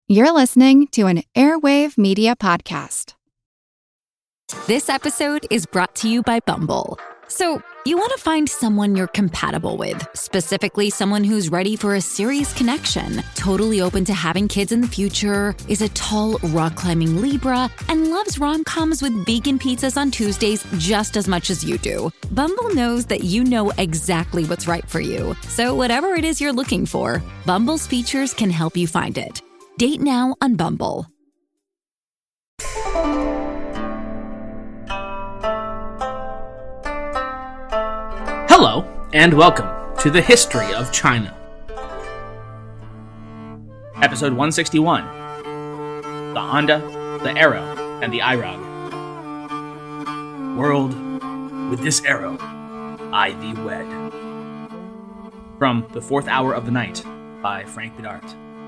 You're listening to an Airwave Media Podcast. This episode is brought to you by Bumble. So, you want to find someone you're compatible with, specifically someone who's ready for a serious connection, totally open to having kids in the future, is a tall, rock-climbing Libra, and loves rom-coms with vegan pizzas on Tuesdays just as much as you do. Bumble knows that you know exactly what's right for you. So whatever it is you're looking for, Bumble's features can help you find it. Date now on Bumble. Hello, and welcome to the History of China. Episode 161, The Anda, the Arrow, and the Irog. World, with this arrow, I thee wed. From The Fourth Hour of the Night, by Frank Bidart.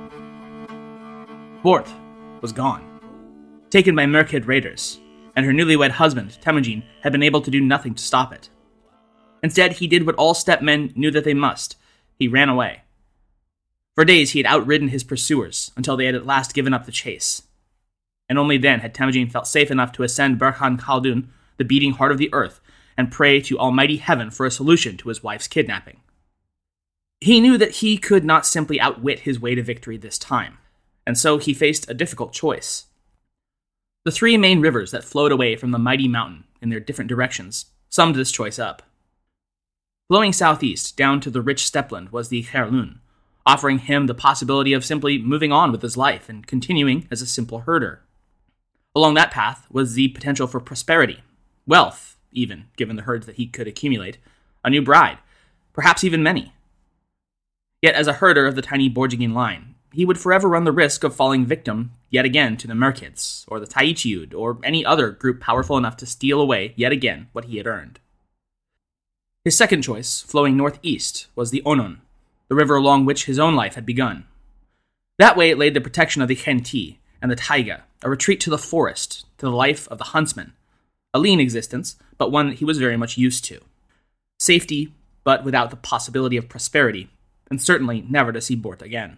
Bort was gone, taken by Merkid raiders, and her newlywed husband, Temujin, had been able to do nothing to stop it. Instead, he did what all steppe men knew that they must. He ran away. For days, he had outridden his pursuers, until they had at last given up the chase. And only then had Temujin felt safe enough to ascend Burkhan Khaldun, the beating heart of the earth, and pray to Almighty Heaven for a solution to his wife's kidnapping. He knew that he could not simply outwit his way to victory this time, and so he faced a difficult choice. The three main rivers that flowed away from the mighty mountain in their different directions summed this choice up. Flowing southeast down to the rich steppeland was the Kherlun, offering him the possibility of simply moving on with his life and continuing as a simple herder. Along that path was the potential for prosperity, wealth, even, given the herds that he could accumulate, a new bride, perhaps even many. Yet as a herder of the tiny Borjigin line, he would forever run the risk of falling victim yet again to the Merkids, or the Taichiud, or any other group powerful enough to steal away yet again what he had earned. His second choice, flowing northeast, was the Onon, the river along which his own life had begun. That way it laid the protection of the Khenti and the Taiga, a retreat to the forest, to the life of the huntsman, a lean existence, but one that he was very much used to. Safety, but without the possibility of prosperity, and certainly never to see Bort again.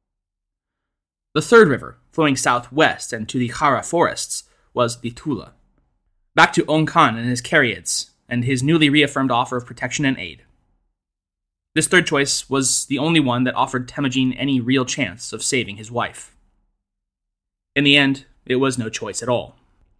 The third river, flowing southwest and to the Khara forests, was the Tula. Back to Ong Khan and his Cariads, and his newly reaffirmed offer of protection and aid. This third choice was the only one that offered Temujin any real chance of saving his wife. In the end, it was no choice at all.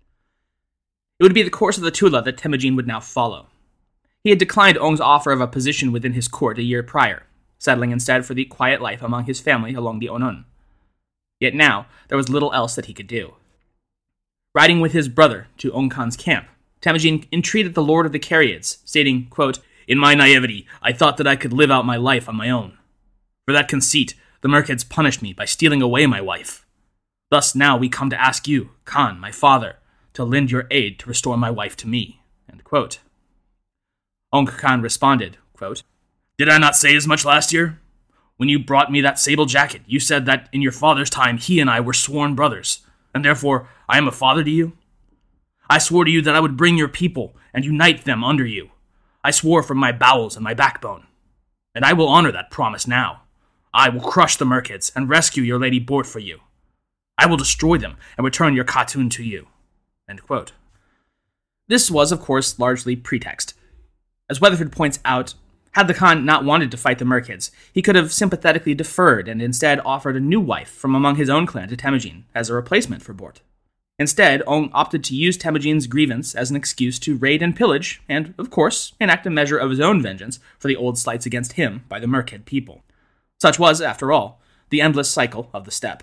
It would be the course of the Tula that Temujin would now follow. He had declined Ong's offer of a position within his court a year prior, settling instead for the quiet life among his family along the Onon. Yet now, there was little else that he could do. Riding with his brother to Ong Khan's camp, Temujin entreated the Lord of the Cariads, stating, quote, "In my naivety, I thought that I could live out my life on my own. For that conceit, the Merkids punished me by stealing away my wife. Thus now we come to ask you, Khan, my father, to lend your aid to restore my wife to me." End quote. Ong Khan responded, quote, "Did I not say as much last year? When you brought me that sable jacket, you said that in your father's time he and I were sworn brothers, and therefore I am a father to you? I swore to you that I would bring your people and unite them under you. I swore from my bowels and my backbone. And I will honor that promise now. I will crush the Merkids and rescue your Lady Bort for you. I will destroy them and return your Khatun to you." End quote. This was, of course, largely pretext. As Weatherford points out, had the Khan not wanted to fight the Merkids, he could have sympathetically deferred and instead offered a new wife from among his own clan to Temujin as a replacement for Bort. Instead, Ong opted to use Temujin's grievance as an excuse to raid and pillage, and, of course, enact a measure of his own vengeance for the old slights against him by the Merkid people. Such was, after all, the endless cycle of the steppe.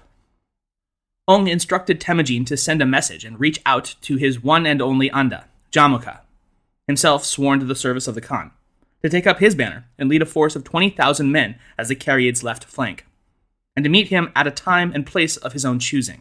Ong instructed Temujin to send a message and reach out to his one and only Anda, Jamuka, himself sworn to the service of the Khan, to take up his banner and lead a force of 20,000 men as the Cariads' left flank, and to meet him at a time and place of his own choosing.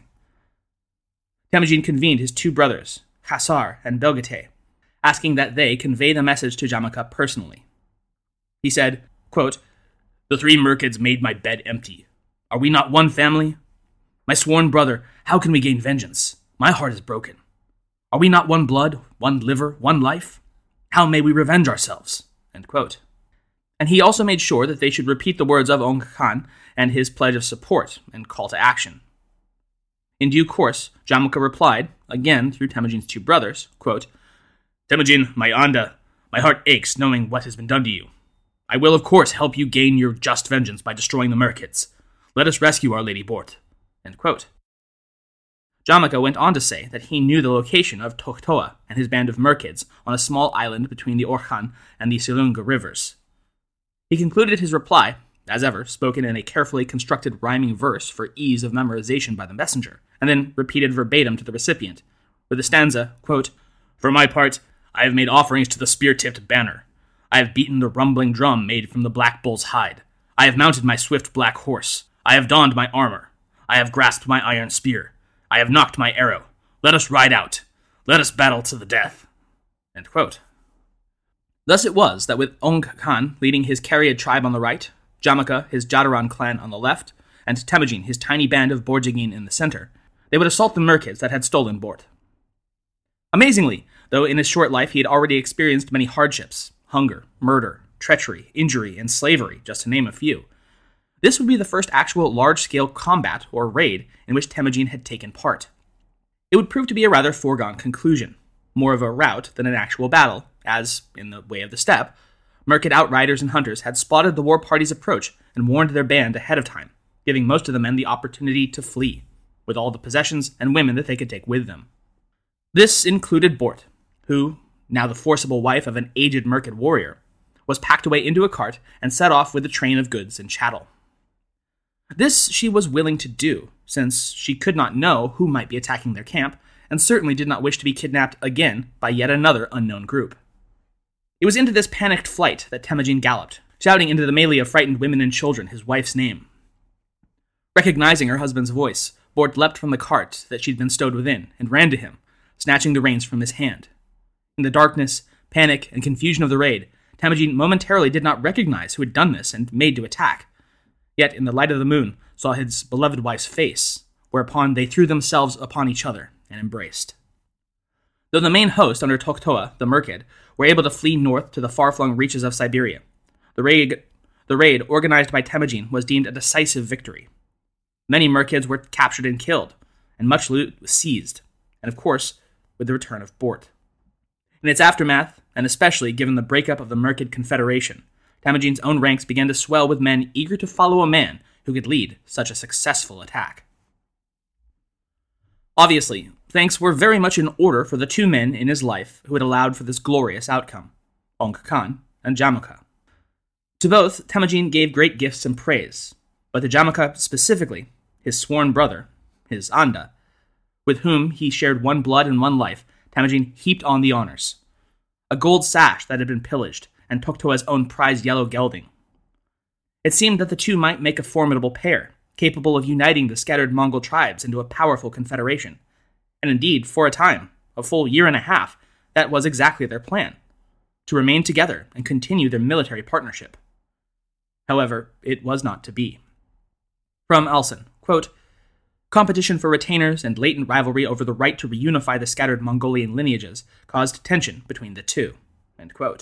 Temujin convened his two brothers, Khassar and Belgate, asking that they convey the message to Jamuka personally. He said, quote, "The three Merkids made my bed empty. Are we not one family? My sworn brother, how can we gain vengeance? My heart is broken. Are we not one blood, one liver, one life? How may we revenge ourselves?" End quote. And he also made sure that they should repeat the words of Ong Khan and his pledge of support and call to action. In due course, Jamukha replied, again through Temujin's two brothers, quote, "Temujin, my Anda, my heart aches knowing what has been done to you. I will, of course, help you gain your just vengeance by destroying the Merkids. Let us rescue our Lady Bort." End quote. Jamukha went on to say that he knew the location of Tokhtoa and his band of Merkids on a small island between the Orkhan and the Silunga rivers. He concluded his reply, as ever, spoken in a carefully constructed rhyming verse for ease of memorization by the messenger, and then repeated verbatim to the recipient, with the stanza, quote, "For my part, I have made offerings to the spear-tipped banner. I have beaten the rumbling drum made from the black bull's hide. I have mounted my swift black horse. I have donned my armor. I have grasped my iron spear. I have knocked my arrow. Let us ride out. Let us battle to the death." End quote. Thus it was that with Ong Khan leading his Cariad tribe on the right, Jamukha his Jadaran clan on the left, and Temujin his tiny band of Borjigin in the center, they would assault the Merkids that had stolen Bort. Amazingly, though in his short life he had already experienced many hardships, hunger, murder, treachery, injury, and slavery, just to name a few, this would be the first actual large-scale combat, or raid, in which Temujin had taken part. It would prove to be a rather foregone conclusion, more of a rout than an actual battle, as, in the Way of the Steppe, Merkid outriders and hunters had spotted the war party's approach and warned their band ahead of time, giving most of the men the opportunity to flee, with all the possessions and women that they could take with them. This included Bort, who, now the forcible wife of an aged Merkid warrior, was packed away into a cart and set off with a train of goods and chattel. This she was willing to do, since she could not know who might be attacking their camp, and certainly did not wish to be kidnapped again by yet another unknown group. It was into this panicked flight that Temujin galloped, shouting into the melee of frightened women and children his wife's name. Recognizing her husband's voice, Bort leapt from the cart that she'd been stowed within, and ran to him, snatching the reins from his hand. In the darkness, panic, and confusion of the raid, Temujin momentarily did not recognize who had done this and made to attack. Yet, in the light of the moon, saw his beloved wife's face, whereupon they threw themselves upon each other and embraced. Though the main host under Tokhtoa, the Merkid, were able to flee north to the far-flung reaches of Siberia, the raid organized by Temujin was deemed a decisive victory. Many Merkids were captured and killed, and much loot was seized, and of course, with the return of Bort. In its aftermath, and especially given the breakup of the Merkid Confederation, Temujin's own ranks began to swell with men eager to follow a man who could lead such a successful attack. Obviously, thanks were very much in order for the two men in his life who had allowed for this glorious outcome, Ong Khan and Jamukha. To both, Temujin gave great gifts and praise, but to Jamukha specifically, his sworn brother, his Anda, with whom he shared one blood and one life, Temujin heaped on the honors. A gold sash that had been pillaged, and Tokhtoa's own prized yellow gelding. It seemed that the two might make a formidable pair, capable of uniting the scattered Mongol tribes into a powerful confederation. And indeed, for a time, a full year and a half, that was exactly their plan, to remain together and continue their military partnership. However, it was not to be. From Alsen, quote, "Competition for retainers and latent rivalry over the right to reunify the scattered Mongolian lineages caused tension between the two." End quote.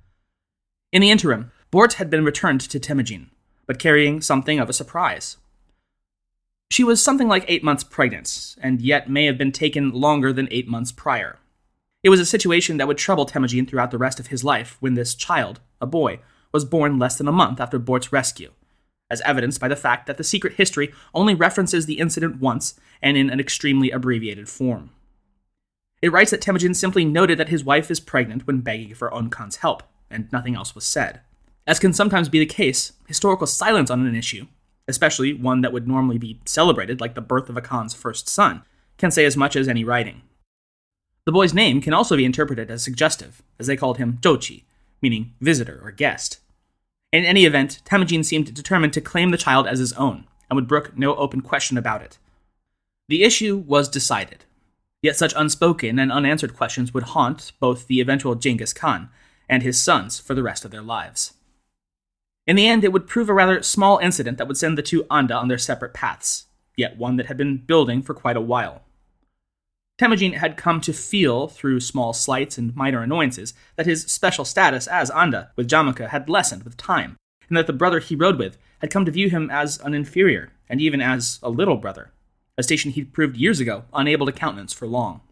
In the interim, Bort had been returned to Temujin, but carrying something of a surprise. She was something like 8 months pregnant, and yet may have been taken longer than 8 months prior. It was a situation that would trouble Temujin throughout the rest of his life when this child, a boy, was born less than a month after Bort's rescue, as evidenced by the fact that the secret history only references the incident once and in an extremely abbreviated form. It writes that Temujin simply noted that his wife is pregnant when begging for Ong Khan's help, and nothing else was said. As can sometimes be the case, historical silence on an issue, especially one that would normally be celebrated like the birth of a Khan's first son, can say as much as any writing. The boy's name can also be interpreted as suggestive, as they called him Jochi, meaning visitor or guest. In any event, Temujin seemed determined to claim the child as his own, and would brook no open question about it. The issue was decided, yet such unspoken and unanswered questions would haunt both the eventual Genghis Khan and his sons for the rest of their lives. In the end, it would prove a rather small incident that would send the two Anda on their separate paths, yet one that had been building for quite a while. Temujin had come to feel, through small slights and minor annoyances, that his special status as Anda with Jamukha had lessened with time, and that the brother he rode with had come to view him as an inferior, and even as a little brother, a station he'd proved years ago unable to countenance for long.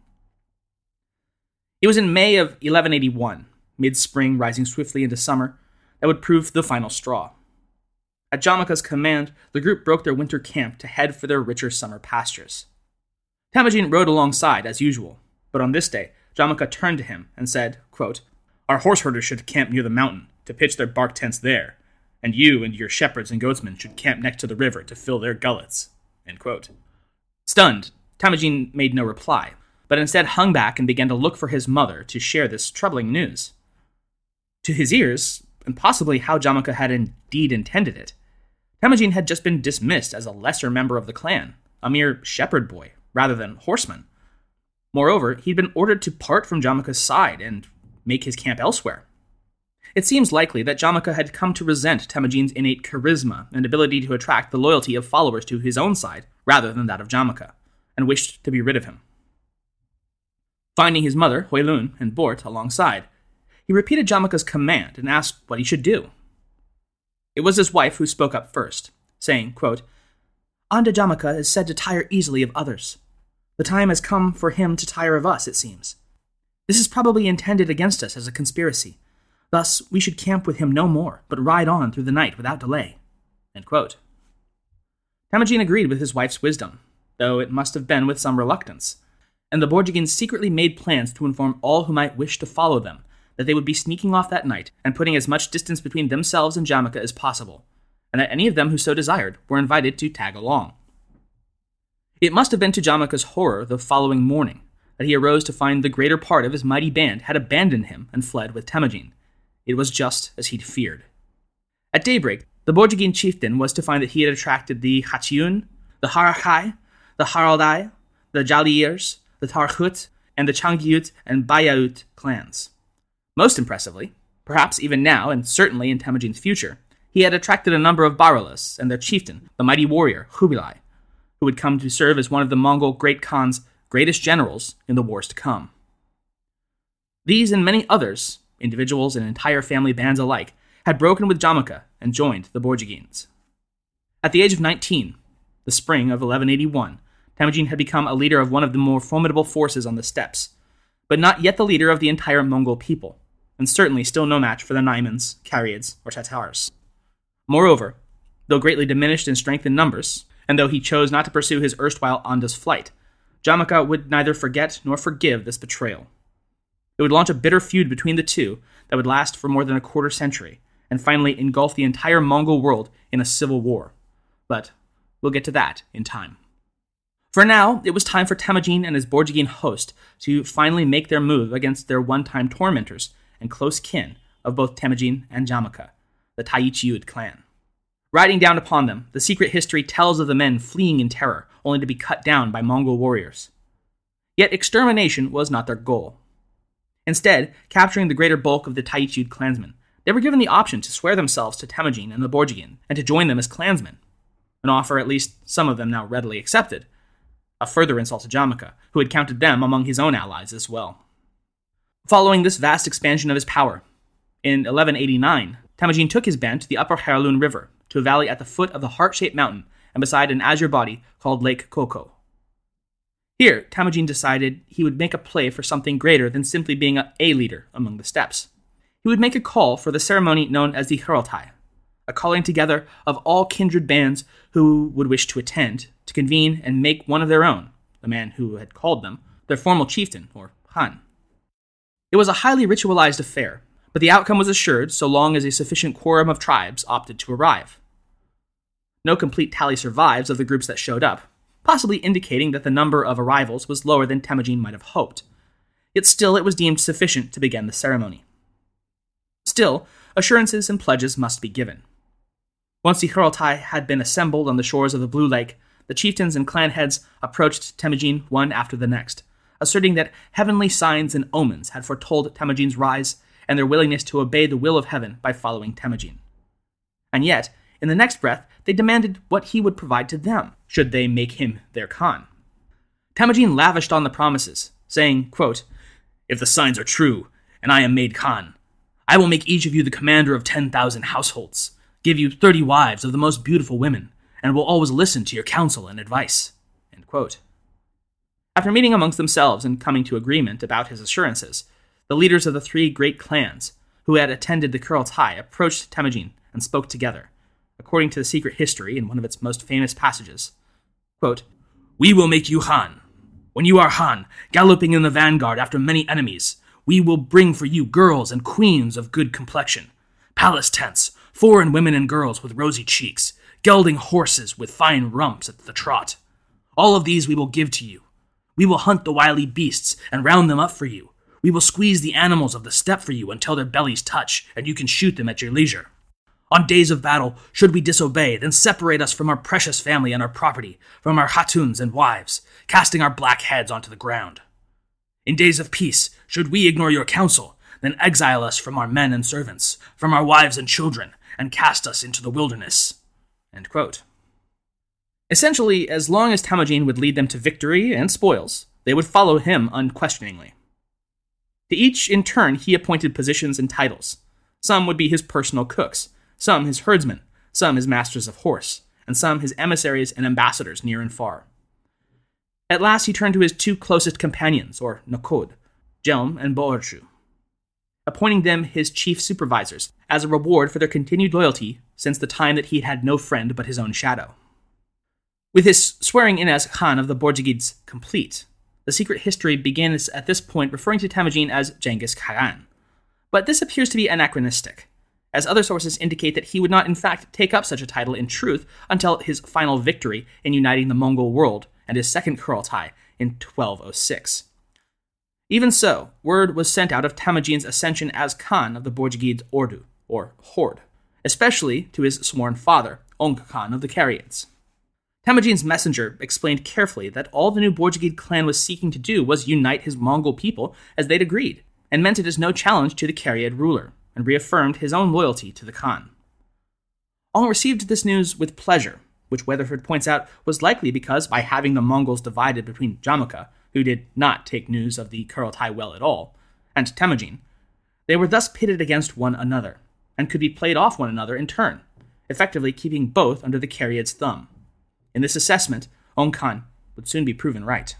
It was in May of 1181, mid-spring rising swiftly into summer, that would prove the final straw. At Jamaka's command, the group broke their winter camp to head for their richer summer pastures. Temujin rode alongside, as usual, but on this day, Jamaka turned to him and said, quote, "Our horse herders should camp near the mountain to pitch their bark tents there, and you and your shepherds and goatsmen should camp next to the river to fill their gullets." End quote. Stunned, Temujin made no reply, but instead hung back and began to look for his mother to share this troubling news. To his ears, and possibly how Jamaka had indeed intended it, Temujin had just been dismissed as a lesser member of the clan, a mere shepherd boy, rather than horseman. Moreover, he'd been ordered to part from Jamaka's side and make his camp elsewhere. It seems likely that Jamaka had come to resent Temujin's innate charisma and ability to attract the loyalty of followers to his own side, rather than that of Jamaka, and wished to be rid of him. Finding his mother, Hoelun, and Bort alongside, he repeated Jamaka's command and asked what he should do. It was his wife who spoke up first, saying, quote, "Anda Jamaka is said to tire easily of others. The time has come for him to tire of us, it seems. This is probably intended against us as a conspiracy. Thus, we should camp with him no more, but ride on through the night without delay." End quote. Temujin agreed with his wife's wisdom, though it must have been with some reluctance, and the Borjigins secretly made plans to inform all who might wish to follow them that they would be sneaking off that night and putting as much distance between themselves and Jamaka as possible, and that any of them who so desired were invited to tag along. It must have been to Jamaka's horror the following morning that he arose to find the greater part of his mighty band had abandoned him and fled with Temujin. It was just as he'd feared. At daybreak, the Borjigin chieftain was to find that he had attracted the Hachiun, the Harachai, the Haraldai, the Jaliers, the Tarhut, and the Changiut and Bayaut clans. Most impressively, perhaps even now and certainly in Temujin's future, he had attracted a number of Baralas and their chieftain, the mighty warrior Hubilai, who would come to serve as one of the Mongol Great Khan's greatest generals in the wars to come. These and many others, individuals and entire family bands alike, had broken with Jamaka and joined the Borjigins. At the age of 19, the spring of 1181, Temujin had become a leader of one of the more formidable forces on the steppes, but not yet the leader of the entire Mongol people, and certainly still no match for the Naimans, Cariids, or Tatars. Moreover, though greatly diminished in strength and numbers, and though he chose not to pursue his erstwhile Anda's flight, Jamaka would neither forget nor forgive this betrayal. It would launch a bitter feud between the two that would last for more than a quarter century, and finally engulf the entire Mongol world in a civil war. But we'll get to that in time. For now, it was time for Temujin and his Borjigin host to finally make their move against their one-time tormentors and close kin of both Temujin and Jamaka, the Taichiud clan. Riding down upon them, the secret history tells of the men fleeing in terror, only to be cut down by Mongol warriors. Yet extermination was not their goal. Instead, capturing the greater bulk of the Taichiud clansmen, they were given the option to swear themselves to Temujin and the Borjigin, and to join them as clansmen, an offer at least some of them now readily accepted, a further insult to Jamaka, who had counted them among his own allies as well. Following this vast expansion of his power, in 1189, Temujin took his band to the upper Haralun River, to a valley at the foot of the heart-shaped mountain and beside an azure body called Lake Koko. Here, Temujin decided he would make a play for something greater than simply being a leader among the steppes. He would make a call for the ceremony known as the Haraltai, a calling together of all kindred bands who would wish to attend, to convene and make one of their own, the man who had called them, their formal chieftain, or Khan. It was a highly ritualized affair, but the outcome was assured so long as a sufficient quorum of tribes opted to arrive. No complete tally survives of the groups that showed up, possibly indicating that the number of arrivals was lower than Temujin might have hoped. Yet still it was deemed sufficient to begin the ceremony. Still, assurances and pledges must be given. Once the Haraltai had been assembled on the shores of the Blue Lake, the chieftains and clan heads approached Temujin one after the next, asserting that heavenly signs and omens had foretold Temujin's rise and their willingness to obey the will of heaven by following Temujin. And yet, in the next breath, they demanded what he would provide to them, should they make him their Khan. Temujin lavished on the promises, saying, quote, "If the signs are true, and I am made Khan, I will make each of you the commander of 10,000 households, give you 30 wives of the most beautiful women, and will always listen to your counsel and advice." End End quote. After meeting amongst themselves and coming to agreement about his assurances, the leaders of the three great clans who had attended the Kurultai approached Temujin and spoke together, according to the secret history in one of its most famous passages. Quote, "We will make you Han. When you are Han, galloping in the vanguard after many enemies, we will bring for you girls and queens of good complexion, palace tents, foreign women and girls with rosy cheeks, gelding horses with fine rumps at the trot. All of these we will give to you. We will hunt the wily beasts and round them up for you. We will squeeze the animals of the steppe for you until their bellies touch, and you can shoot them at your leisure. On days of battle, should we disobey, then separate us from our precious family and our property, from our hatuns and wives, casting our black heads onto the ground. In days of peace, should we ignore your counsel, then exile us from our men and servants, from our wives and children, and cast us into the wilderness." End quote. Essentially, as long as Temujin would lead them to victory and spoils, they would follow him unquestioningly. To each, in turn, he appointed positions and titles. Some would be his personal cooks, some his herdsmen, some his masters of horse, and some his emissaries and ambassadors near and far. At last he turned to his two closest companions, or Nakod, Jelm and Boorju, appointing them his chief supervisors as a reward for their continued loyalty since the time that he had no friend but his own shadow. With his swearing in as Khan of the Borjigids complete, the secret history begins at this point referring to Temujin as Genghis Khan. But this appears to be anachronistic, as other sources indicate that he would not in fact take up such a title in truth until his final victory in uniting the Mongol world and his second Kurultai in 1206. Even so, word was sent out of Temujin's ascension as Khan of the Borjigid Ordu, or Horde, especially to his sworn father, Ongg Khan of the Cariids. Temujin's messenger explained carefully that all the new Borjigid clan was seeking to do was unite his Mongol people as they'd agreed, and meant it as no challenge to the Cariid ruler, and reaffirmed his own loyalty to the Khan. Ong received this news with pleasure, which Weatherford points out was likely because, by having the Mongols divided between Jamukha, who did not take news of the Kurultai well at all, and Temujin, they were thus pitted against one another, and could be played off one another in turn, effectively keeping both under the Cariid's thumb. In this assessment, Ong Khan would soon be proven right.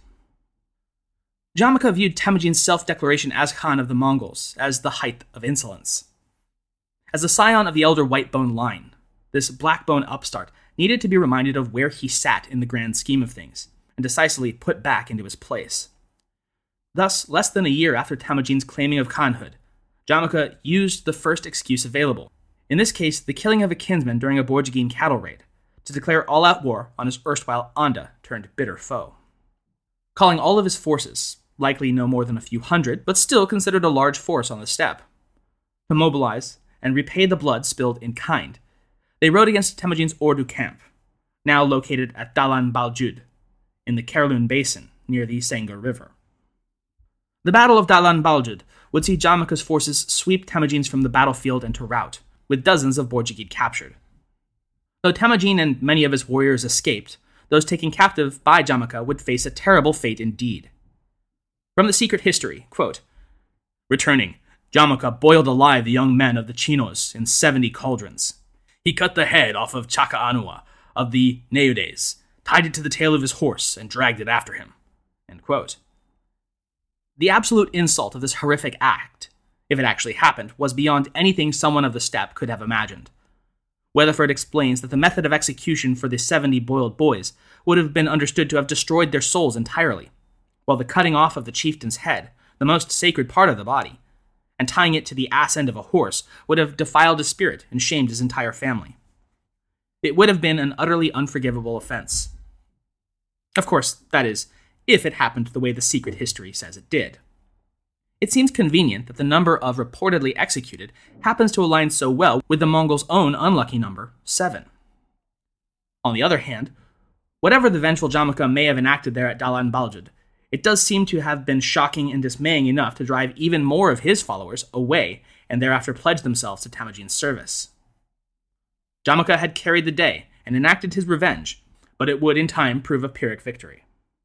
Jamukha viewed Temujin's self-declaration as Khan of the Mongols as the height of insolence. As the scion of the elder Whitebone line, this Blackbone upstart needed to be reminded of where he sat in the grand scheme of things, and decisively put back into his place. Thus, less than a year after Temujin's claiming of Khanhood, Jamukha used the first excuse available, in this case the killing of a kinsman during a Borjigin cattle raid, to declare all-out war on his erstwhile Anda-turned-bitter foe. Calling all of his forces, likely no more than a few hundred, but still considered a large force on the steppe, to mobilize and repay the blood spilled in kind, they rode against Temujin's Ordu camp, now located at Dalan Baljud, in the Kherlun Basin near the Sengur River. The Battle of Dalan Baljud would see Jamukha's forces sweep Temujin's from the battlefield into rout, with dozens of Borjigid captured. Though Temujin and many of his warriors escaped, those taken captive by Jamukha would face a terrible fate indeed. From the secret history, quote, "Returning, Jamukha boiled alive the young men of the Chinos in 70 cauldrons. He cut the head off of Chaka Anua of the Neudes, tied it to the tail of his horse, and dragged it after him." End quote. The absolute insult of this horrific act, if it actually happened, was beyond anything someone of the steppe could have imagined. Weatherford explains that the method of execution for the 70 boiled boys would have been understood to have destroyed their souls entirely, while the cutting off of the chieftain's head, the most sacred part of the body, and tying it to the ass end of a horse would have defiled his spirit and shamed his entire family. It would have been an utterly unforgivable offense. Of course, that is, if it happened the way the secret history says it did. It seems convenient that the number of reportedly executed happens to align so well with the Mongols' own unlucky number, 7. On the other hand, whatever the vengeful Jamukha may have enacted there at Dalan Baljud, it does seem to have been shocking and dismaying enough to drive even more of his followers away and thereafter pledge themselves to Temujin's service. Jamukha had carried the day and enacted his revenge, but it would in time prove a Pyrrhic victory.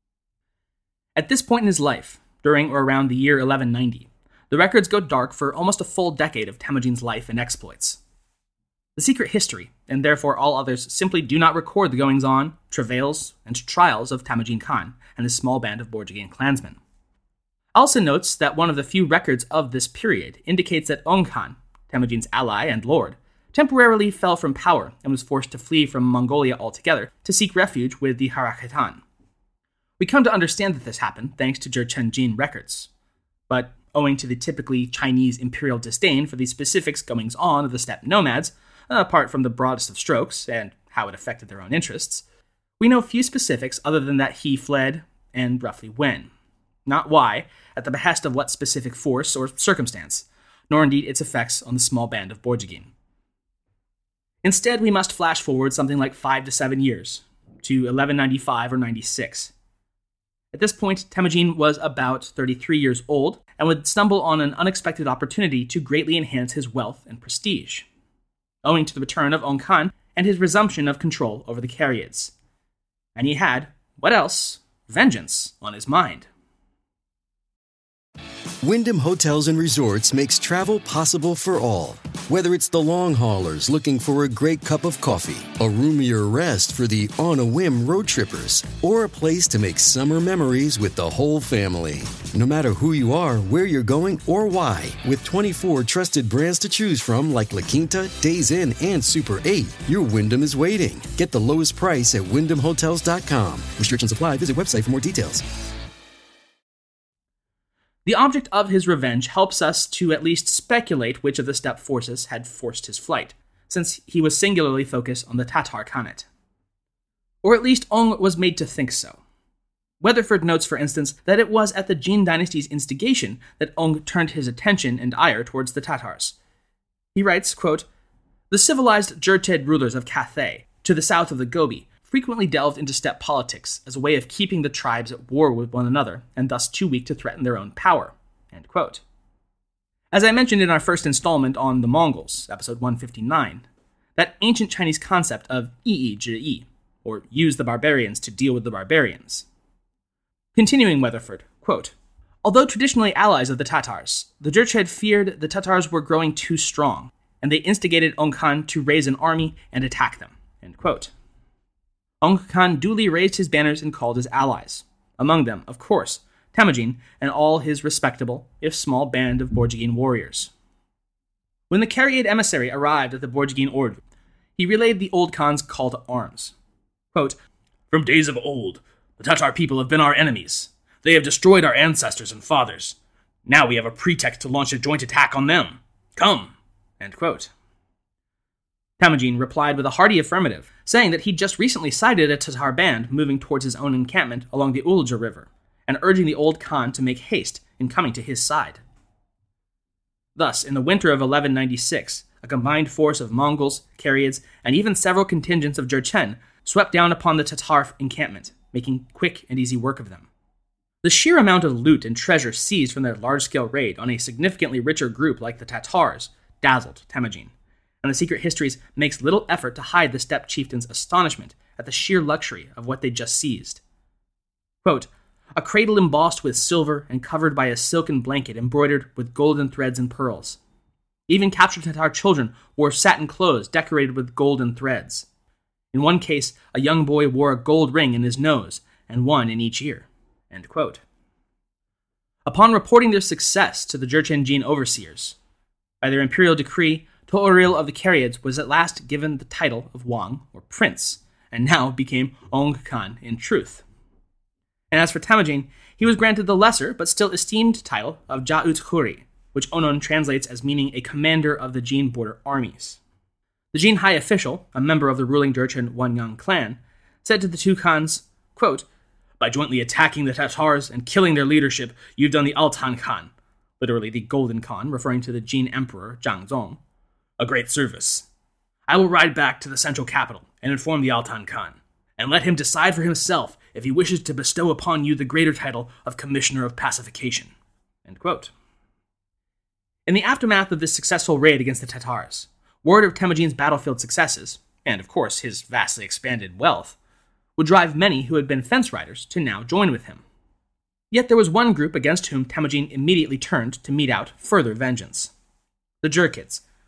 At this point in his life, during or around the year 1190, the records go dark for almost a full decade of Temujin's life and exploits. The secret history, and therefore all others, simply do not record the goings-on, travails, and trials of Temujin Khan and his small band of Borjigin clansmen. Alsa notes that one of the few records of this period indicates that Ong Khan, Temujin's ally and lord, temporarily fell from power and was forced to flee from Mongolia altogether to seek refuge with the Harakatan. We come to understand that this happened thanks to Jurchenjin records, but owing to the typically Chinese imperial disdain for the specifics goings-on of the steppe nomads, apart from the broadest of strokes and how it affected their own interests, we know few specifics other than that he fled and roughly when. Not why, at the behest of what specific force or circumstance, nor indeed its effects on the small band of Borjigin. Instead, we must flash forward something like 5 to 7 years, to 1195 or 96. At this point, Temujin was about 33 years old and would stumble on an unexpected opportunity to greatly enhance his wealth and prestige, owing to the return of Ong Khan and his resumption of control over the Cariids. And he had, what else? Vengeance on his mind. Wyndham Hotels and Resorts makes travel possible for all. Whether it's the long haulers looking for a great cup of coffee, a roomier rest for the on-a-whim road trippers, or a place to make summer memories with the whole family. No matter who you are, where you're going, or why, with 24 trusted brands to choose from like La Quinta, Days Inn, and Super 8, your Wyndham is waiting. Get the lowest price at WyndhamHotels.com. Restrictions apply. Visit website for more details. The object of his revenge helps us to at least speculate which of the steppe forces had forced his flight, since he was singularly focused on the Tatar Khanate. Or at least Ong was made to think so. Weatherford notes, for instance, that it was at the Jin dynasty's instigation that Ong turned his attention and ire towards the Tatars. He writes, quote, "The civilized Jurched rulers of Cathay, to the south of the Gobi, frequently delved into steppe politics as a way of keeping the tribes at war with one another and thus too weak to threaten their own power." End quote. As I mentioned in our first installment on the Mongols, episode 159, that ancient Chinese concept of yi zhi yi, or use the barbarians to deal with the barbarians. Continuing Weatherford, quote, "Although traditionally allies of the Tatars, the Jurched feared the Tatars were growing too strong, and they instigated Ong Khan to raise an army and attack them." End quote. Ong Khan duly raised his banners and called his allies. Among them, of course, Temujin and all his respectable, if small, band of Borjigin warriors. When the Cariid emissary arrived at the Borjigin Ordu, he relayed the old Khan's call to arms. Quote, "From days of old, the Tatar people have been our enemies. They have destroyed our ancestors and fathers. Now we have a pretext to launch a joint attack on them. Come!" End quote. Temujin replied with a hearty affirmative, saying that he'd just recently sighted a Tatar band moving towards his own encampment along the Ulja River, and urging the old Khan to make haste in coming to his side. Thus, in the winter of 1196, a combined force of Mongols, Cariids, and even several contingents of Jurchen swept down upon the Tatar encampment, making quick and easy work of them. The sheer amount of loot and treasure seized from their large-scale raid on a significantly richer group like the Tatars dazzled Temujin, and the Secret Histories makes little effort to hide the steppe chieftain's astonishment at the sheer luxury of what they'd just seized. Quote, "A cradle embossed with silver and covered by a silken blanket embroidered with golden threads and pearls. Even captured Tatar children wore satin clothes decorated with golden threads. In one case, a young boy wore a gold ring in his nose and one in each ear." End quote. Upon reporting their success to the Jurchenjin overseers, by their imperial decree, To'oril of the Cariids was at last given the title of Wang, or Prince, and now became Ong Khan in truth. And as for Temujin, he was granted the lesser but still esteemed title of Ja'ut Khuri, which Onon translates as meaning a commander of the Jin border armies. The Jin high official, a member of the ruling Jurchen Wanyang clan, said to the two Khans, quote, "By jointly attacking the Tatars and killing their leadership, you've done the Altan Khan," literally the Golden Khan, referring to the Jin emperor Zhang Zong, "a great service. I will ride back to the central capital and inform the Altan Khan, and let him decide for himself if he wishes to bestow upon you the greater title of Commissioner of Pacification." End quote. In the aftermath of this successful raid against the Tatars, word of Temujin's battlefield successes, and of course his vastly expanded wealth, would drive many who had been fence riders to now join with him. Yet there was one group against whom Temujin immediately turned to mete out further vengeance: the Jurkids.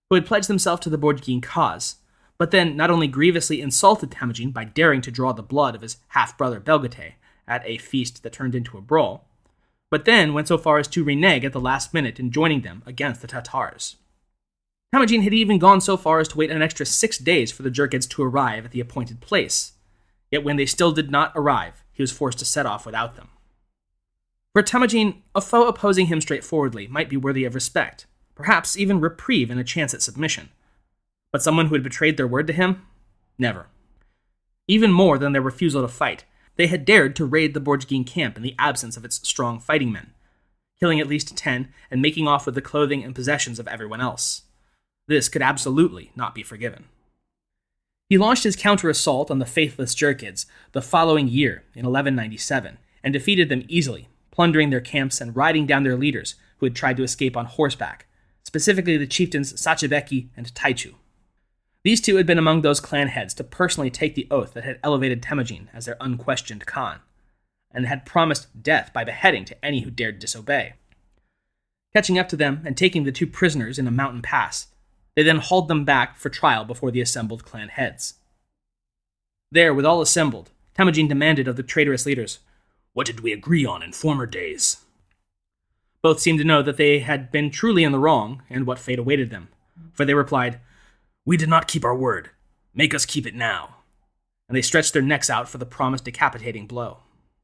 who had pledged themselves to the Borjigin cause, but then not only grievously insulted Temujin by daring to draw the blood of his half-brother Belgate at a feast that turned into a brawl, but then went so far as to renege at the last minute in joining them against the Tatars. Temujin had even gone so far as to wait an extra 6 days for the Jurkids to arrive at the appointed place, yet when they still did not arrive, he was forced to set off without them. For Temujin, a foe opposing him straightforwardly might be worthy of respect, perhaps even reprieve and a chance at submission. But someone who had betrayed their word to him? Never. Even more than their refusal to fight, they had dared to raid the Borjigin camp in the absence of its strong fighting men, killing at least 10 and making off with the clothing and possessions of everyone else. This could absolutely not be forgiven. He launched his counter-assault on the faithless Jurkids the following year, in 1197, and defeated them easily, plundering their camps and riding down their leaders who had tried to escape on horseback, specifically the chieftains Sachebeki and Taichu. These two had been among those clan heads to personally take the oath that had elevated Temujin as their unquestioned Khan, and had promised death by beheading to any who dared disobey. Catching up to them and taking the 2 prisoners in a mountain pass, they then hauled them back for trial before the assembled clan heads. There, with all assembled, Temujin demanded of the traitorous leaders, "What did we agree on in former days?" Both seemed to know that they had been truly in the wrong and what fate awaited them, for they replied, "We did not keep our word. Make us keep it now." And they stretched their necks out for the promised decapitating blow.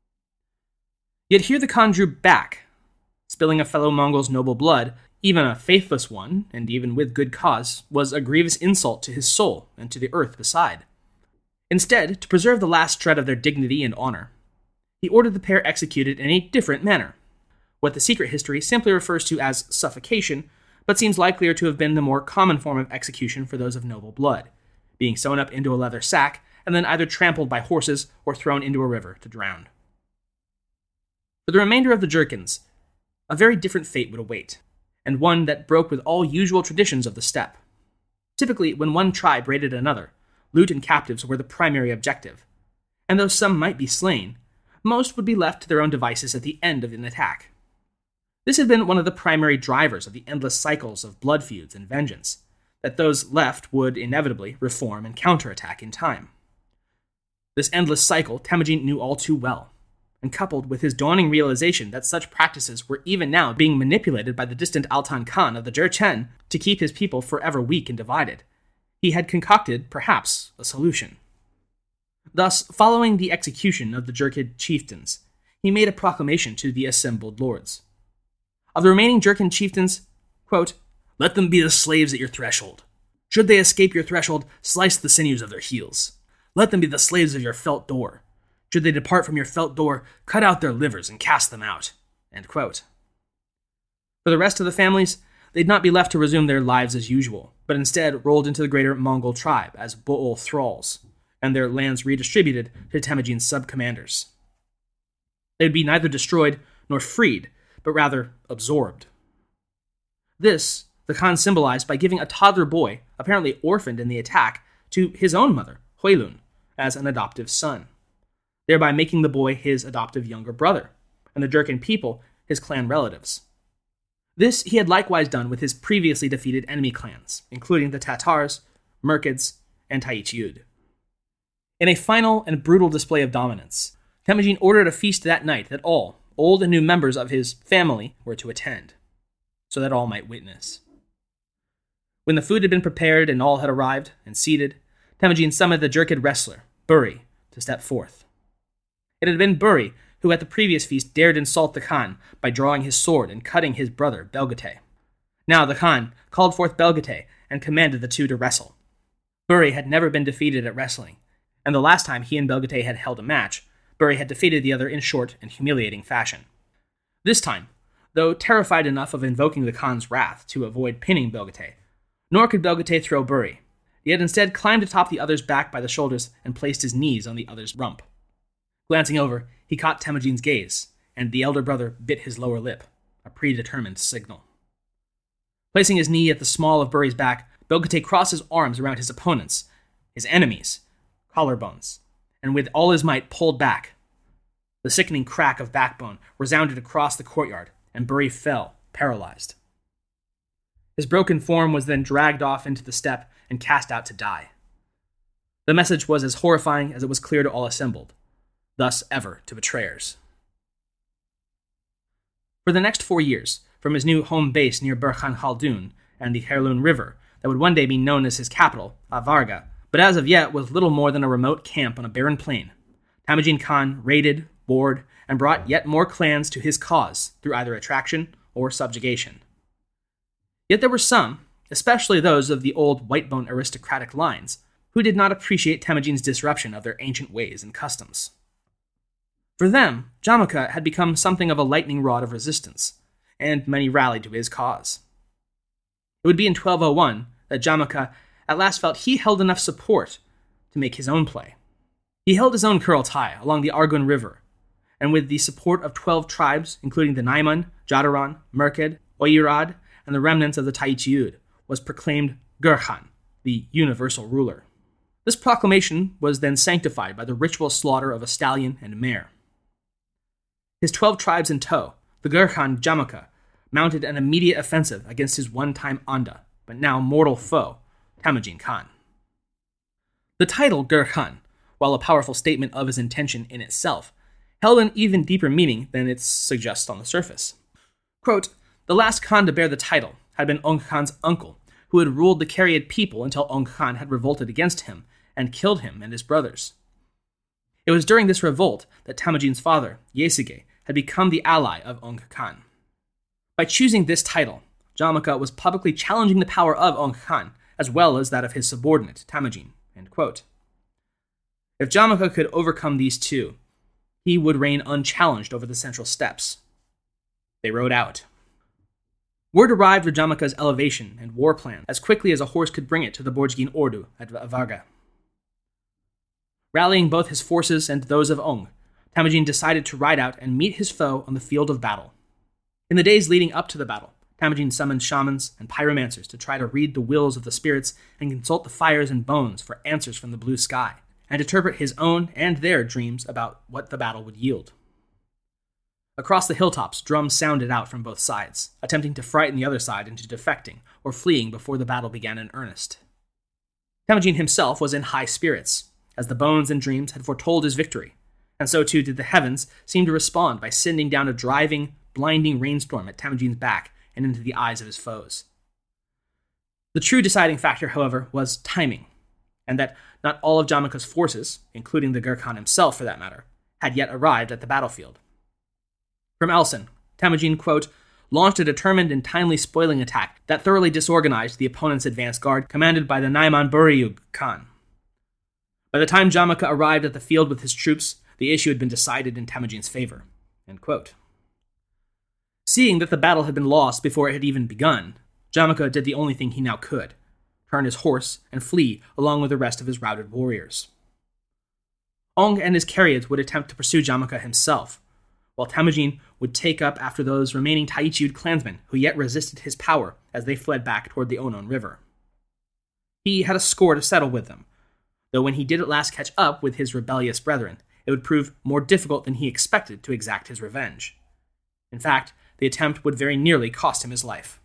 Yet here the Khan drew back, spilling a fellow Mongol's noble blood, even a faithless one, and even with good cause, was a grievous insult to his soul and to the earth beside. Instead, to preserve the last shred of their dignity and honor, he ordered the pair executed in a different manner, what the secret history simply refers to as suffocation, but seems likelier to have been the more common form of execution for those of noble blood, being sewn up into a leather sack and then either trampled by horses or thrown into a river to drown. For the remainder of the Jurkins, a very different fate would await, and one that broke with all usual traditions of the steppe. Typically, when one tribe raided another, loot and captives were the primary objective, and though some might be slain, most would be left to their own devices at the end of an attack. This had been one of the primary drivers of the endless cycles of blood feuds and vengeance, that those left would inevitably reform and counterattack in time. This endless cycle Temujin knew all too well, and coupled with his dawning realization that such practices were even now being manipulated by the distant Altan Khan of the Jurchen to keep his people forever weak and divided, he had concocted, perhaps, a solution. Thus, following the execution of the Jurkid chieftains, he made a proclamation to the assembled lords. Of the remaining Jurkin chieftains, quote, "Let them be the slaves at your threshold. Should they escape your threshold, slice the sinews of their heels. Let them be the slaves of your felt door. Should they depart from your felt door, cut out their livers and cast them out." End quote. For the rest of the families, they'd not be left to resume their lives as usual, but instead rolled into the greater Mongol tribe as Bo'ol thralls, and their lands redistributed to Temujin's sub-commanders. They would be neither destroyed nor freed, but rather absorbed. This, the Khan symbolized by giving a toddler boy, apparently orphaned in the attack, to his own mother, Huilun, as an adoptive son, thereby making the boy his adoptive younger brother, and the Jurkin people his clan relatives. This he had likewise done with his previously defeated enemy clans, including the Tatars, Merkids, and Taichiyud. In a final and brutal display of dominance, Temujin ordered a feast that night that all, old and new members of his family, were to attend, so that all might witness. When the food had been prepared and all had arrived and seated, Temujin summoned the Jurkid wrestler, Buri, to step forth. It had been Buri who at the previous feast dared insult the Khan by drawing his sword and cutting his brother, Belgate. Now the Khan called forth Belgate and commanded the two to wrestle. Buri had never been defeated at wrestling, and the last time he and Belgate had held a match, Buri had defeated the other in short and humiliating fashion. This time, though terrified enough of invoking the Khan's wrath to avoid pinning Belgate, nor could Belgate throw Buri, yet instead climbed atop the other's back by the shoulders and placed his knees on the other's rump. Glancing over, he caught Temujin's gaze, and the elder brother bit his lower lip, a predetermined signal. Placing his knee at the small of Buri's back, Belgate crossed his arms around his opponents, his enemies' collarbones, and with all his might pulled back. The sickening crack of backbone resounded across the courtyard, and Buri fell, paralyzed. His broken form was then dragged off into the steppe and cast out to die. The message was as horrifying as it was clear to all assembled. Thus ever to betrayers. For the next 4 years, from his new home base near Burkhan Khaldun and the Herlun River, that would one day be known as his capital, Avarga, but as of yet was little more than a remote camp on a barren plain, Temujin Khan raided, bored, and brought yet more clans to his cause through either attraction or subjugation. Yet there were some, especially those of the old white-bone aristocratic lines, who did not appreciate Temujin's disruption of their ancient ways and customs. For them, Jamukha had become something of a lightning rod of resistance, and many rallied to his cause. It would be in 1201 that Jamukha at last felt he held enough support to make his own play. He held his own Kurultai along the Argun River, and with the support of 12 tribes, including the Naiman, Jadaran, Merked, Oirad, and the remnants of the Taichiud, was proclaimed Gurkhan, the universal ruler. This proclamation was then sanctified by the ritual slaughter of a stallion and mare. His 12 tribes in tow, the Gurkhan Jamukha mounted an immediate offensive against his one-time Anda, but now mortal foe, Temujin Khan. The title Gurkhan, while a powerful statement of his intention in itself, held an even deeper meaning than it suggests on the surface. Quote, the last Khan to bear the title had been Ong Khan's uncle, who had ruled the Cariad people until Ong Khan had revolted against him and killed him and his brothers. It was during this revolt that Temujin's father, Yesige, had become the ally of Ong Khan. By choosing this title, Jamukha was publicly challenging the power of Ong Khan, as well as that of his subordinate, Temujin. End quote. If Jamukha could overcome these two, he would reign unchallenged over the central steppes. They rode out. Word arrived of Jamukha's elevation and war plan as quickly as a horse could bring it to the Borjgin Ordu at Avarga. Rallying both his forces and those of Ong, Temujin decided to ride out and meet his foe on the field of battle. In the days leading up to the battle, Temujin summoned shamans and pyromancers to try to read the wills of the spirits and consult the fires and bones for answers from the blue sky, and interpret his own and their dreams about what the battle would yield. Across the hilltops, drums sounded out from both sides, attempting to frighten the other side into defecting or fleeing before the battle began in earnest. Temujin himself was in high spirits, as the bones and dreams had foretold his victory, and so too did the heavens seem to respond by sending down a driving, blinding rainstorm at Temujin's back and into the eyes of his foes. The true deciding factor, however, was timing, and that not all of Jamukha's forces, including the Gurkhan himself for that matter, had yet arrived at the battlefield. From Elson, Temujin, quote, launched a determined and timely spoiling attack that thoroughly disorganized the opponent's advance guard commanded by the Naiman Buriug Khan. By the time Jamukha arrived at the field with his troops, the issue had been decided in Temujin's favor. End quote. Seeing that the battle had been lost before it had even begun, Jamukha did the only thing he now could, turn his horse and flee along with the rest of his routed warriors. Ong and his Cariads would attempt to pursue Jamukha himself, while Temujin would take up after those remaining Taichiud clansmen who yet resisted his power as they fled back toward the Onon River. He had a score to settle with them, though when he did at last catch up with his rebellious brethren, it would prove more difficult than he expected to exact his revenge. In fact, the attempt would very nearly cost him his life.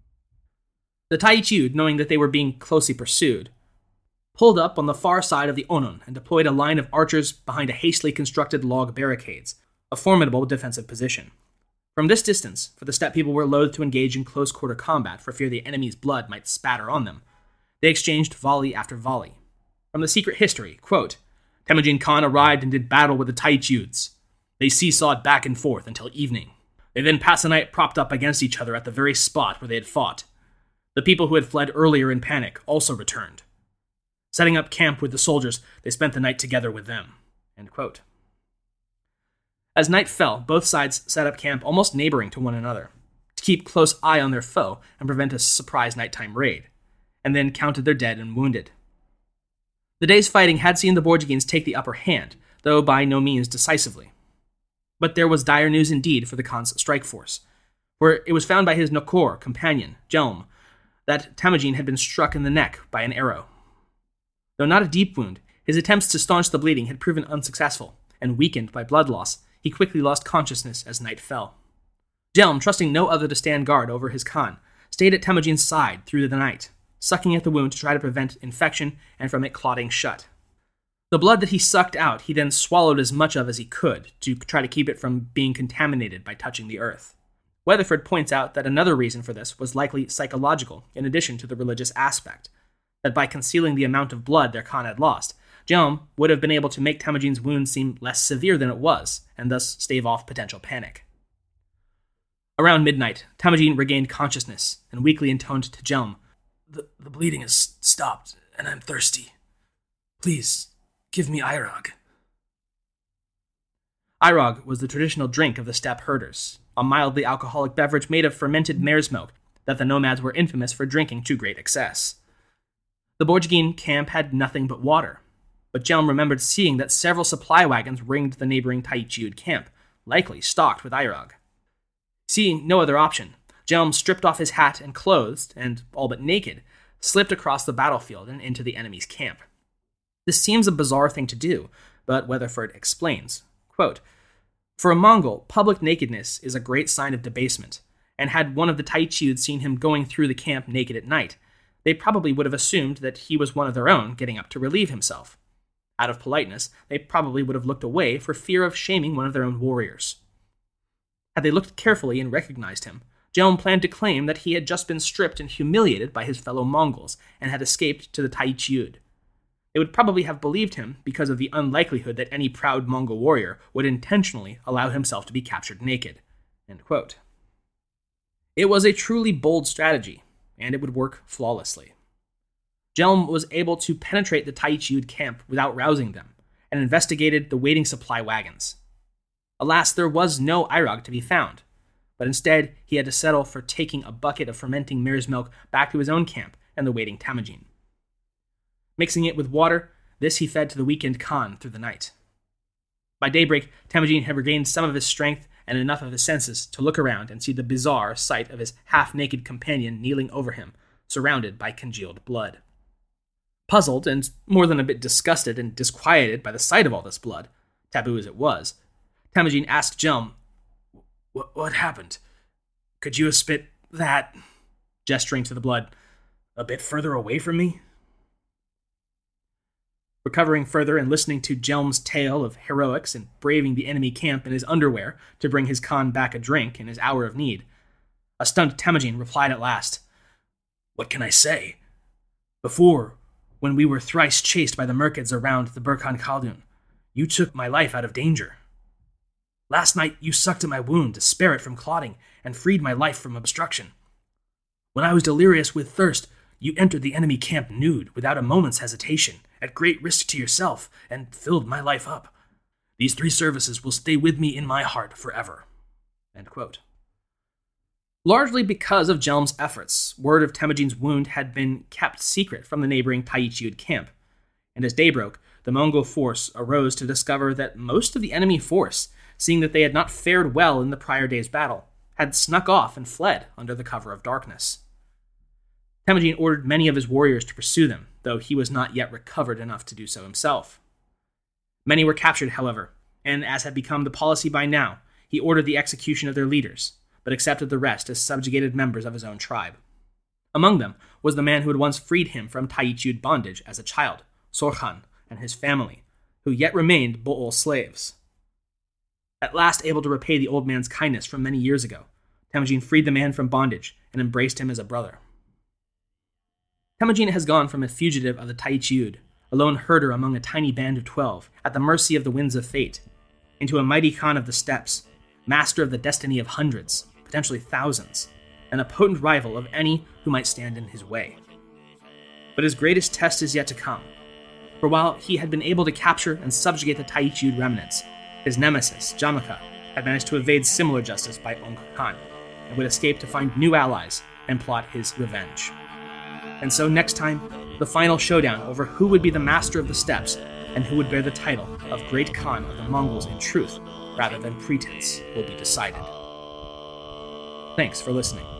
The Taichiud, knowing that they were being closely pursued, pulled up on the far side of the Onon and deployed a line of archers behind a hastily constructed log barricades, a formidable defensive position. From this distance, for the steppe people were loath to engage in close-quarter combat for fear the enemy's blood might spatter on them, they exchanged volley after volley. From the secret history, quote, Temujin Khan arrived and did battle with the Taichiuds. They seesawed back and forth until evening. They then passed the night propped up against each other at the very spot where they had fought. The people who had fled earlier in panic also returned. Setting up camp with the soldiers, they spent the night together with them. End quote. As night fell, both sides set up camp almost neighboring to one another, to keep close eye on their foe and prevent a surprise nighttime raid, and then counted their dead and wounded. The day's fighting had seen the Borjigins take the upper hand, though by no means decisively. But there was dire news indeed for the Khan's strike force, for it was found by his Nokor companion, Jelm, that Temujin had been struck in the neck by an arrow. Though not a deep wound, his attempts to staunch the bleeding had proven unsuccessful, and weakened by blood loss, he quickly lost consciousness as night fell. Jelm, trusting no other to stand guard over his Khan, stayed at Temujin's side through the night, sucking at the wound to try to prevent infection and from it clotting shut. The blood that he sucked out, he then swallowed as much of as he could to try to keep it from being contaminated by touching the earth. Weatherford points out that another reason for this was likely psychological, in addition to the religious aspect, that by concealing the amount of blood their Khan had lost, Jhelum would have been able to make Temujin's wound seem less severe than it was, and thus stave off potential panic. Around midnight, Temujin regained consciousness and weakly intoned to Jhelum, The bleeding has stopped, and I'm thirsty. Please, give me Airog. Airog was the traditional drink of the steppe herders, a mildly alcoholic beverage made of fermented mare's milk that the nomads were infamous for drinking to great excess. The Borjigin camp had nothing but water, but Jhelum remembered seeing that several supply wagons ringed the neighboring Taichiud camp, likely stocked with Airog. Seeing no other option, Jhelum stripped off his hat and clothes, and, all but naked, slipped across the battlefield and into the enemy's camp. This seems a bizarre thing to do, but Weatherford explains, quote, For a Mongol, public nakedness is a great sign of debasement, and had one of the Taichiud seen him going through the camp naked at night, they probably would have assumed that he was one of their own getting up to relieve himself. Out of politeness, they probably would have looked away for fear of shaming one of their own warriors. Had they looked carefully and recognized him, Jhelum planned to claim that he had just been stripped and humiliated by his fellow Mongols and had escaped to the Taichiud. They would probably have believed him because of the unlikelihood that any proud Mongol warrior would intentionally allow himself to be captured naked. End quote. It was a truly bold strategy, and it would work flawlessly. Jhelum was able to penetrate the Taichiud camp without rousing them, and investigated the waiting supply wagons. Alas, there was no Airog to be found, but instead he had to settle for taking a bucket of fermenting mare's milk back to his own camp and the waiting Temujin. Mixing it with water, this he fed to the weakened Khan through the night. By daybreak, Temujin had regained some of his strength and enough of his senses to look around and see the bizarre sight of his half-naked companion kneeling over him, surrounded by congealed blood. Puzzled and more than a bit disgusted and disquieted by the sight of all this blood, taboo as it was, Temujin asked Jhelum, What happened? Could you have spit that, gesturing to the blood, a bit further away from me? Recovering further and listening to Jhelum's tale of heroics and braving the enemy camp in his underwear to bring his Khan back a drink in his hour of need, a stunned Temujin replied at last, What can I say? Before, when we were thrice chased by the Merkids around the Burkhan Khaldun, you took my life out of danger. Last night you sucked at my wound to spare it from clotting and freed my life from obstruction. When I was delirious with thirst, you entered the enemy camp nude without a moment's hesitation, at great risk to yourself, and filled my life up. These 3 services will stay with me in my heart forever. End quote. Largely because of Jhelum's efforts, word of Temujin's wound had been kept secret from the neighboring Taichiud camp, and as day broke, the Mongol force arose to discover that most of the enemy force, seeing that they had not fared well in the prior day's battle, had snuck off and fled under the cover of darkness. Temujin ordered many of his warriors to pursue them, though he was not yet recovered enough to do so himself. Many were captured, however, and as had become the policy by now, he ordered the execution of their leaders, but accepted the rest as subjugated members of his own tribe. Among them was the man who had once freed him from Taichiud bondage as a child, Sorkhan, and his family, who yet remained Bo'ol slaves. At last able to repay the old man's kindness from many years ago, Temujin freed the man from bondage and embraced him as a brother. Temujin has gone from a fugitive of the Taichiud, a lone herder among a tiny band of 12, at the mercy of the winds of fate, into a mighty Khan of the steppes, master of the destiny of hundreds, potentially thousands, and a potent rival of any who might stand in his way. But his greatest test is yet to come, for while he had been able to capture and subjugate the Taichiud remnants, his nemesis, Jamukha, had managed to evade similar justice by Ongg Khan, and would escape to find new allies and plot his revenge. And so next time, the final showdown over who would be the master of the steppes and who would bear the title of Great Khan of the Mongols in truth rather than pretense will be decided. Thanks for listening.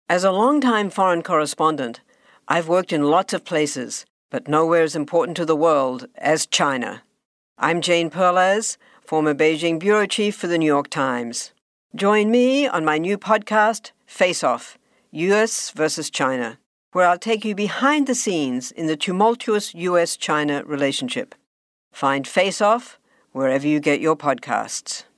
As a longtime foreign correspondent, I've worked in lots of places, but nowhere as important to the world as China. I'm Jane Perlez, former Beijing bureau chief for the New York Times. Join me on my new podcast, Face Off, U.S. versus China, where I'll take you behind the scenes in the tumultuous U.S.-China relationship. Find Face Off wherever you get your podcasts.